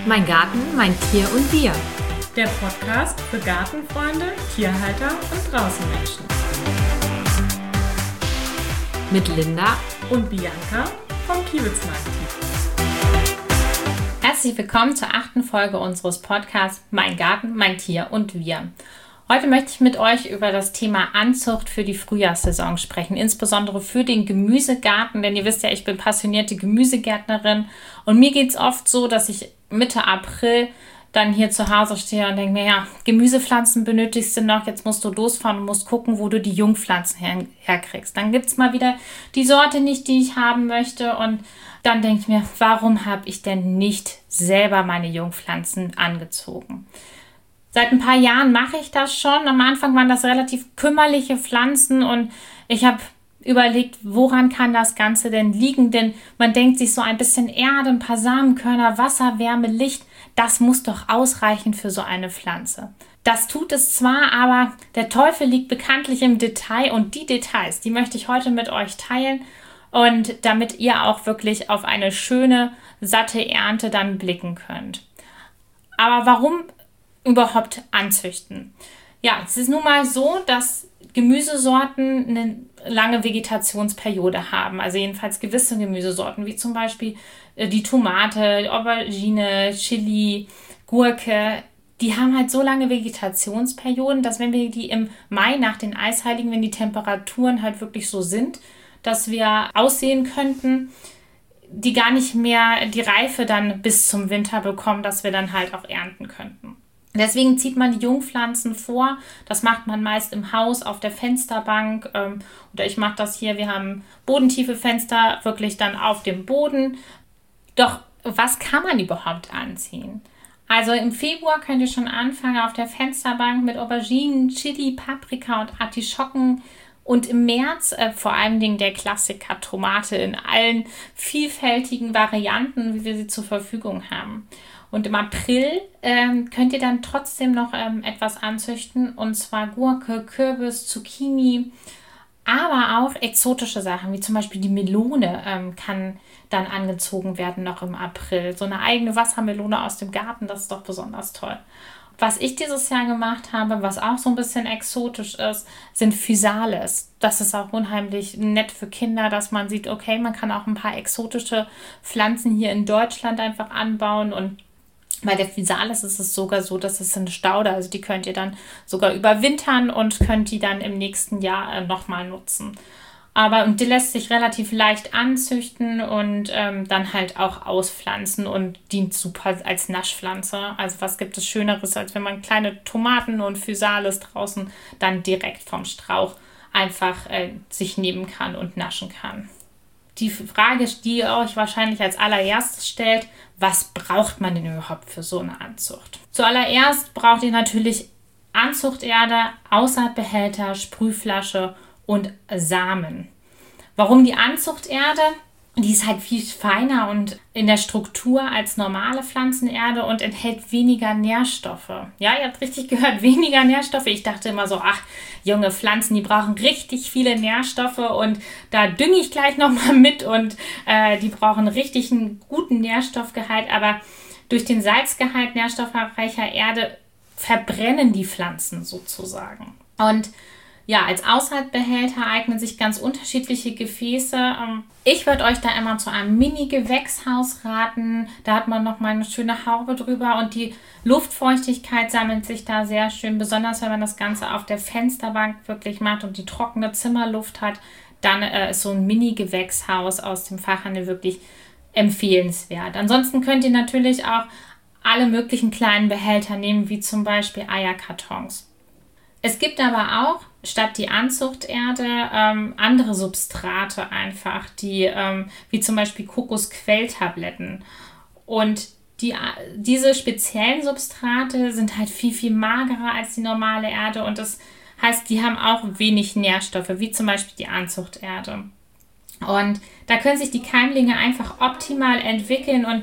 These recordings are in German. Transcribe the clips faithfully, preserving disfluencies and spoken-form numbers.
Mein Garten, mein Tier und wir. Der Podcast für Gartenfreunde, Tierhalter und Draußenmenschen. Mit Linda und Bianca vom Kiewitzmarkt. Herzlich willkommen zur achten Folge unseres Podcasts Mein Garten, mein Tier und wir. Heute möchte ich mit euch über das Thema Anzucht für die Frühjahrssaison sprechen, insbesondere für den Gemüsegarten, denn ihr wisst ja, ich bin passionierte Gemüsegärtnerin und mir geht es oft so, dass ich Mitte April dann hier zu Hause stehe und denke mir, ja, Gemüsepflanzen benötigst du noch, jetzt musst du losfahren und musst gucken, wo du die Jungpflanzen her herkriegst. Dann gibt es mal wieder die Sorte nicht, die ich haben möchte und dann denke ich mir, warum habe ich denn nicht selber meine Jungpflanzen angezogen? Seit ein paar Jahren mache ich das schon. Am Anfang waren das relativ kümmerliche Pflanzen und ich habe überlegt, woran kann das Ganze denn liegen? Denn man denkt sich so ein bisschen Erde, ein paar Samenkörner, Wasser, Wärme, Licht, das muss doch ausreichen für so eine Pflanze. Das tut es zwar, aber der Teufel liegt bekanntlich im Detail und die Details, die möchte ich heute mit euch teilen und damit ihr auch wirklich auf eine schöne, satte Ernte dann blicken könnt. Aber warum überhaupt anzüchten? Ja, es ist nun mal so, dass Gemüsesorten eine lange Vegetationsperiode haben. Also jedenfalls gewisse Gemüsesorten, wie zum Beispiel die Tomate, Aubergine, Chili, Gurke, die haben halt so lange Vegetationsperioden, dass wenn wir die im Mai nach den Eisheiligen, wenn die Temperaturen halt wirklich so sind, dass wir aussehen könnten, die gar nicht mehr die Reife dann bis zum Winter bekommen, dass wir dann halt auch ernten könnten. Deswegen zieht man die Jungpflanzen vor. Das macht man meist im Haus, auf der Fensterbank. Ähm, oder ich mache das hier, wir haben bodentiefe Fenster, wirklich dann auf dem Boden. Doch was kann man überhaupt anziehen? Also im Februar könnt ihr schon anfangen auf der Fensterbank mit Auberginen, Chili, Paprika und Artischocken. Und im März äh, vor allen Dingen der Klassiker Tomate in allen vielfältigen Varianten, wie wir sie zur Verfügung haben. Und im April ähm, könnt ihr dann trotzdem noch ähm, etwas anzüchten, und zwar Gurke, Kürbis, Zucchini, aber auch exotische Sachen, wie zum Beispiel die Melone ähm, kann dann angezogen werden noch im April. So eine eigene Wassermelone aus dem Garten, das ist doch besonders toll. Was ich dieses Jahr gemacht habe, was auch so ein bisschen exotisch ist, sind Physalis. Das ist auch unheimlich nett für Kinder, dass man sieht, okay, man kann auch ein paar exotische Pflanzen hier in Deutschland einfach anbauen. Und bei der Physalis ist es sogar so, dass es eine Staude, also die könnt ihr dann sogar überwintern und könnt die dann im nächsten Jahr äh, nochmal nutzen. Aber und die lässt sich relativ leicht anzüchten und ähm, dann halt auch auspflanzen und dient super als Naschpflanze. Also was gibt es Schöneres, als wenn man kleine Tomaten und Physalis draußen dann direkt vom Strauch einfach äh, sich nehmen kann und naschen kann. Die Frage, die ihr euch wahrscheinlich als allererstes stellt, was braucht man denn überhaupt für so eine Anzucht? Zuallererst braucht ihr natürlich Anzuchterde, Aussaatbehälter, Sprühflasche und Samen. Warum die Anzuchterde? Die ist halt viel feiner und in der Struktur als normale Pflanzenerde und enthält weniger Nährstoffe. Ja, ihr habt richtig gehört, weniger Nährstoffe. Ich dachte immer so, ach, junge Pflanzen, die brauchen richtig viele Nährstoffe und da dünge ich gleich nochmal mit und äh, die brauchen richtig einen guten Nährstoffgehalt. Aber durch den Salzgehalt nährstoffreicher Erde verbrennen die Pflanzen sozusagen. Und ja, als Aussaatbehälter eignen sich ganz unterschiedliche Gefäße. Ich würde euch da immer zu einem Mini-Gewächshaus raten. Da hat man nochmal eine schöne Haube drüber und die Luftfeuchtigkeit sammelt sich da sehr schön. Besonders wenn man das Ganze auf der Fensterbank wirklich macht und die trockene Zimmerluft hat, dann äh, ist so ein Mini-Gewächshaus aus dem Fachhandel wirklich empfehlenswert. Ansonsten könnt ihr natürlich auch alle möglichen kleinen Behälter nehmen, wie zum Beispiel Eierkartons. Es gibt aber auch statt die Anzuchterde ähm, andere Substrate einfach, die ähm, wie zum Beispiel Kokosquelltabletten. Und die, diese speziellen Substrate sind halt viel, viel magerer als die normale Erde und das heißt, die haben auch wenig Nährstoffe, wie zum Beispiel die Anzuchterde. Und da können sich die Keimlinge einfach optimal entwickeln und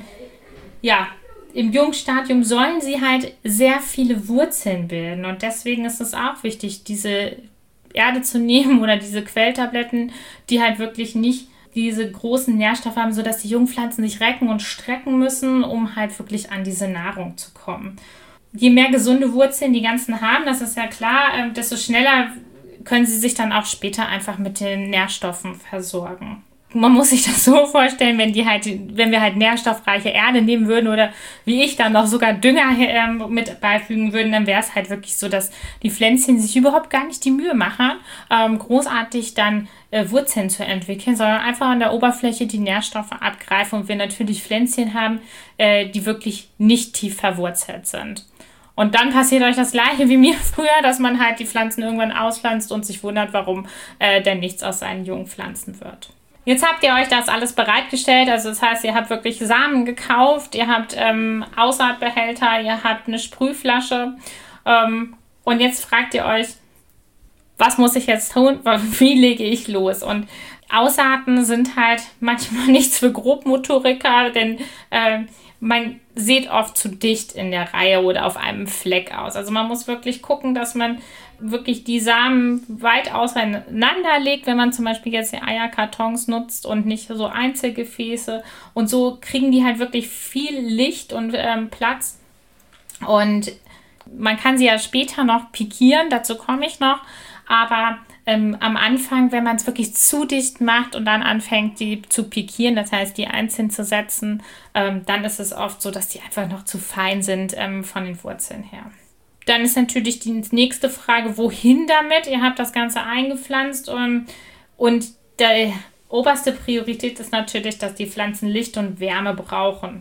ja, im Jungstadium sollen sie halt sehr viele Wurzeln bilden und deswegen ist es auch wichtig, diese Erde zu nehmen oder diese Quelltabletten, die halt wirklich nicht diese großen Nährstoffe haben, sodass die Jungpflanzen sich recken und strecken müssen, um halt wirklich an diese Nahrung zu kommen. Je mehr gesunde Wurzeln die ganzen haben, das ist ja klar, desto schneller können sie sich dann auch später einfach mit den Nährstoffen versorgen. Man muss sich das so vorstellen, wenn die halt, wenn wir halt nährstoffreiche Erde nehmen würden oder wie ich dann noch sogar Dünger ähm, mit beifügen würden, dann wäre es halt wirklich so, dass die Pflänzchen sich überhaupt gar nicht die Mühe machen, ähm, großartig dann äh, Wurzeln zu entwickeln, sondern einfach an der Oberfläche die Nährstoffe abgreifen und wir natürlich Pflänzchen haben, äh, die wirklich nicht tief verwurzelt sind. Und dann passiert euch das Gleiche wie mir früher, dass man halt die Pflanzen irgendwann auspflanzt und sich wundert, warum äh, denn nichts aus seinen jungen Pflanzen wird. Jetzt habt ihr euch das alles bereitgestellt, also das heißt, ihr habt wirklich Samen gekauft, ihr habt ähm, Aussaatbehälter, ihr habt eine Sprühflasche ähm, und jetzt fragt ihr euch, was muss ich jetzt tun, wie lege ich los? Und Aussaaten sind halt manchmal nichts für Grobmotoriker, denn äh, man sieht oft zu dicht in der Reihe oder auf einem Fleck aus. Also man muss wirklich gucken, dass man wirklich die Samen weit auseinander legt, wenn man zum Beispiel jetzt die Eierkartons nutzt und nicht so Einzelgefäße. Und so kriegen die halt wirklich viel Licht und ähm, Platz. Und man kann sie ja später noch pikieren, dazu komme ich noch. Aber ähm, am Anfang, wenn man es wirklich zu dicht macht und dann anfängt, die zu pikieren, das heißt, die einzeln zu setzen, ähm, dann ist es oft so, dass die einfach noch zu fein sind ähm, von den Wurzeln her. Dann ist natürlich die nächste Frage, wohin damit? Ihr habt das Ganze eingepflanzt und, und die oberste Priorität ist natürlich, dass die Pflanzen Licht und Wärme brauchen.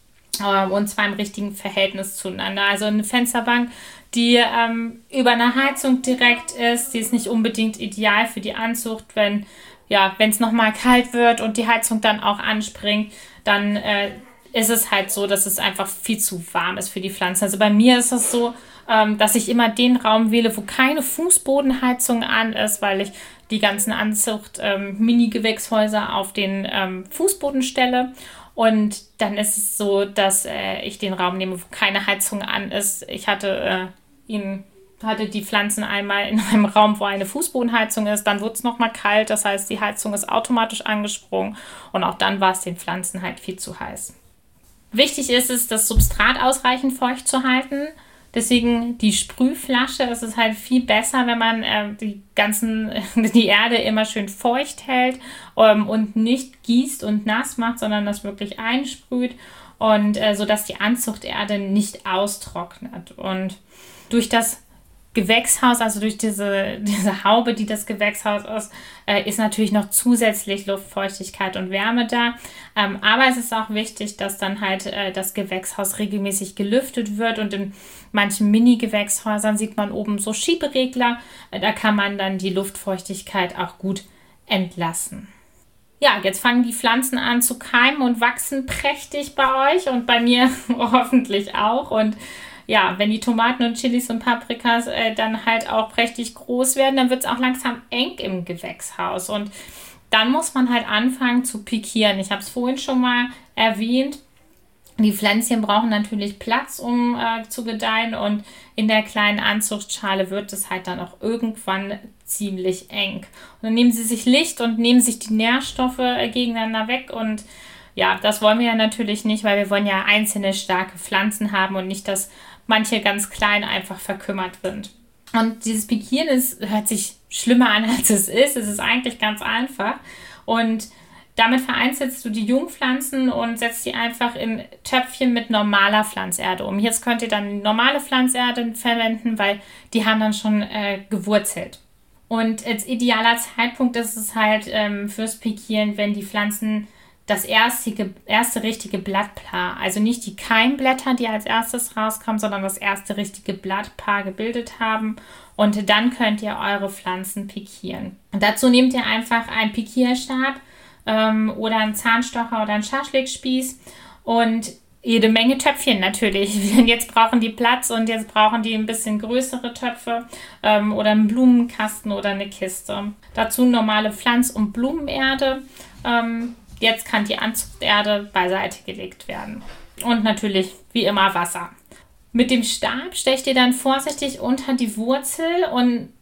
Und zwar im richtigen Verhältnis zueinander. Also eine Fensterbank, die ähm, über eine Heizung direkt ist, die ist nicht unbedingt ideal für die Anzucht. Wenn ja, wenn es nochmal kalt wird und die Heizung dann auch anspringt, dann äh, ist es halt so, dass es einfach viel zu warm ist für die Pflanzen. Also bei mir ist es so, ähm, dass ich immer den Raum wähle, wo keine Fußbodenheizung an ist, weil ich die ganzen Anzucht-Mini-Gewächshäuser ähm, auf den ähm, Fußboden stelle. Und dann ist es so, dass äh, ich den Raum nehme, wo keine Heizung an ist. Ich hatte, äh, ihn, hatte die Pflanzen einmal in einem Raum, wo eine Fußbodenheizung ist. Dann wurde es nochmal kalt. Das heißt, die Heizung ist automatisch angesprungen. Und auch dann war es den Pflanzen halt viel zu heiß. Wichtig ist es, das Substrat ausreichend feucht zu halten. Deswegen die Sprühflasche, es ist halt viel besser, wenn man äh, die ganzen, die Erde immer schön feucht hält ähm, und nicht gießt und nass macht, sondern das wirklich einsprüht und äh, sodass die Anzuchterde nicht austrocknet. Und durch das Gewächshaus, also durch diese, diese Haube, die das Gewächshaus ist, äh, ist natürlich noch zusätzlich Luftfeuchtigkeit und Wärme da. Ähm, aber es ist auch wichtig, dass dann halt äh, das Gewächshaus regelmäßig gelüftet wird. Und in manchen Mini-Gewächshäusern sieht man oben so Schieberegler. Äh, da kann man dann die Luftfeuchtigkeit auch gut entlassen. Ja, jetzt fangen die Pflanzen an zu keimen und wachsen prächtig bei euch und bei mir hoffentlich auch. Und ja, wenn die Tomaten und Chilis und Paprikas äh, dann halt auch prächtig groß werden, dann wird es auch langsam eng im Gewächshaus. Und dann muss man halt anfangen zu pikieren. Ich habe es vorhin schon mal erwähnt. Die Pflänzchen brauchen natürlich Platz, um äh, zu gedeihen. Und in der kleinen Anzuchtschale wird es halt dann auch irgendwann ziemlich eng. Und dann nehmen sie sich Licht und nehmen sich die Nährstoffe äh, gegeneinander weg. Und ja, das wollen wir ja natürlich nicht, weil wir wollen ja einzelne starke Pflanzen haben und nicht, dass manche ganz klein einfach verkümmert sind. Und dieses Pikieren ist, hört sich schlimmer an, als es ist. Es ist eigentlich ganz einfach. Und damit vereinzelst du die Jungpflanzen und setzt sie einfach in Töpfchen mit normaler Pflanzerde um. Jetzt könnt ihr dann normale Pflanzerde verwenden, weil die haben dann schon äh, gewurzelt. Und als idealer Zeitpunkt ist es halt ähm, fürs Pikieren, wenn die Pflanzen das erste, erste richtige Blattpaar, also nicht die Keimblätter, die als erstes rauskommen, sondern das erste richtige Blattpaar gebildet haben. Und dann könnt ihr eure Pflanzen pikieren. Und dazu nehmt ihr einfach einen Pikierstab ähm, oder einen Zahnstocher oder einen Schaschlikspieß und jede Menge Töpfchen natürlich. Denn jetzt brauchen die Platz und jetzt brauchen die ein bisschen größere Töpfe ähm, oder einen Blumenkasten oder eine Kiste. Dazu normale Pflanz- und Blumenerde. Ähm, Jetzt kann die Anzuchterde beiseite gelegt werden. Und natürlich, wie immer, Wasser. Mit dem Stab stecht ihr dann vorsichtig unter die Wurzel und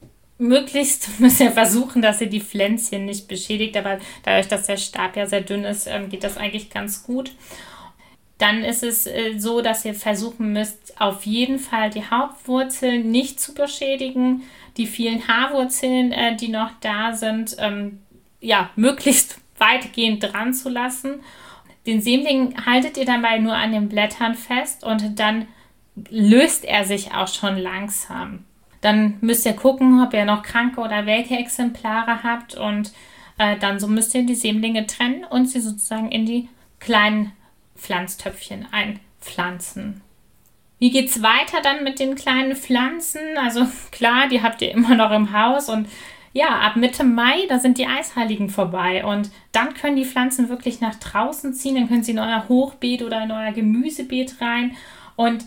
möglichst müsst ihr versuchen, dass ihr die Pflänzchen nicht beschädigt, aber dadurch, dass der Stab ja sehr dünn ist, geht das eigentlich ganz gut. Dann ist es so, dass ihr versuchen müsst, auf jeden Fall die Hauptwurzeln nicht zu beschädigen, die vielen Haarwurzeln, die noch da sind, ja, möglichst weitgehend dran zu lassen. Den Sämling haltet ihr dabei nur an den Blättern fest und dann löst er sich auch schon langsam. Dann müsst ihr gucken, ob ihr noch kranke oder welke Exemplare habt und äh, dann so müsst ihr die Sämlinge trennen und sie sozusagen in die kleinen Pflanztöpfchen einpflanzen. Wie geht es weiter dann mit den kleinen Pflanzen? Also klar, die habt ihr immer noch im Haus und ja, ab Mitte Mai, da sind die Eisheiligen vorbei und dann können die Pflanzen wirklich nach draußen ziehen, dann können sie in euer Hochbeet oder in euer Gemüsebeet rein und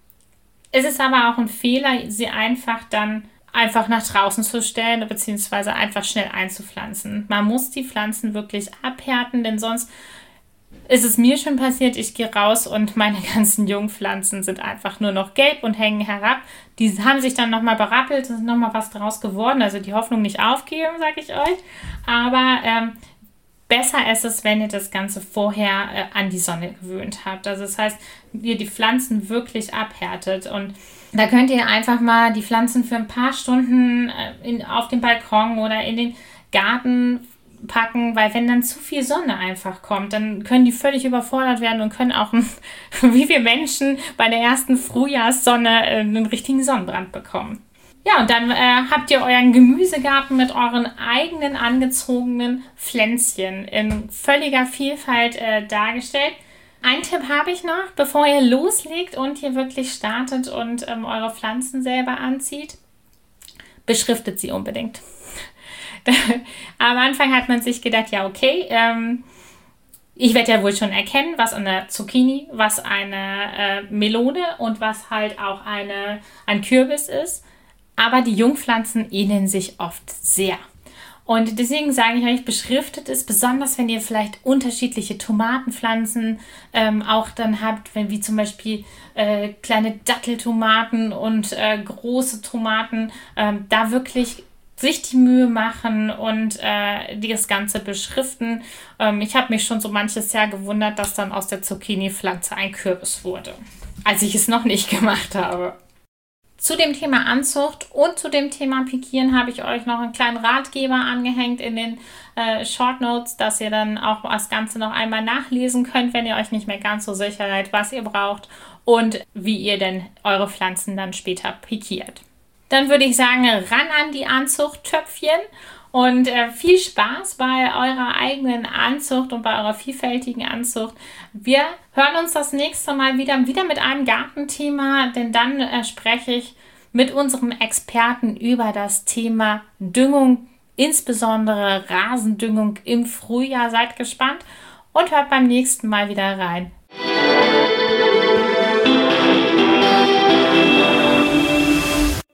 es ist aber auch ein Fehler, sie einfach dann einfach nach draußen zu stellen beziehungsweise einfach schnell einzupflanzen. Man muss die Pflanzen wirklich abhärten, denn sonst ist es mir schon passiert, ich gehe raus und meine ganzen Jungpflanzen sind einfach nur noch gelb und hängen herab. Die haben sich dann nochmal berappelt, es ist nochmal was draus geworden. Also die Hoffnung nicht aufgeben, sage ich euch. Aber ähm, besser ist es, wenn ihr das Ganze vorher äh, an die Sonne gewöhnt habt. Also das heißt, ihr die Pflanzen wirklich abhärtet. Und da könnt ihr einfach mal die Pflanzen für ein paar Stunden äh, in, auf den Balkon oder in den Garten packen, weil wenn dann zu viel Sonne einfach kommt, dann können die völlig überfordert werden und können auch, wie wir Menschen, bei der ersten Frühjahrssonne äh, einen richtigen Sonnenbrand bekommen. Ja, und dann äh, habt ihr euren Gemüsegarten mit euren eigenen angezogenen Pflänzchen in völliger Vielfalt äh, dargestellt. Einen Tipp habe ich noch, bevor ihr loslegt und ihr wirklich startet und ähm, eure Pflanzen selber anzieht. Beschriftet sie unbedingt. Am Anfang hat man sich gedacht, ja okay, ähm, ich werde ja wohl schon erkennen, was eine Zucchini, was eine äh, Melone und was halt auch eine, ein Kürbis ist. Aber die Jungpflanzen ähneln sich oft sehr. Und deswegen sage ich euch, beschriftet es, besonders wenn ihr vielleicht unterschiedliche Tomatenpflanzen ähm, auch dann habt, wenn wie zum Beispiel äh, kleine Datteltomaten und äh, große Tomaten, ähm, da wirklich sich die Mühe machen und äh, das Ganze beschriften. Ähm, ich habe mich schon so manches Jahr gewundert, dass dann aus der Zucchini-Pflanze ein Kürbis wurde, als ich es noch nicht gemacht habe. Zu dem Thema Anzucht und zu dem Thema Pikieren habe ich euch noch einen kleinen Ratgeber angehängt in den äh, Short Notes, dass ihr dann auch das Ganze noch einmal nachlesen könnt, wenn ihr euch nicht mehr ganz so sicher seid, was ihr braucht und wie ihr denn eure Pflanzen dann später pikiert. Dann würde ich sagen, ran an die Anzuchttöpfchen und äh, viel Spaß bei eurer eigenen Anzucht und bei eurer vielfältigen Anzucht. Wir hören uns das nächste Mal wieder, wieder mit einem Gartenthema, denn dann äh, spreche ich mit unserem Experten über das Thema Düngung, insbesondere Rasendüngung im Frühjahr. Seid gespannt und hört beim nächsten Mal wieder rein.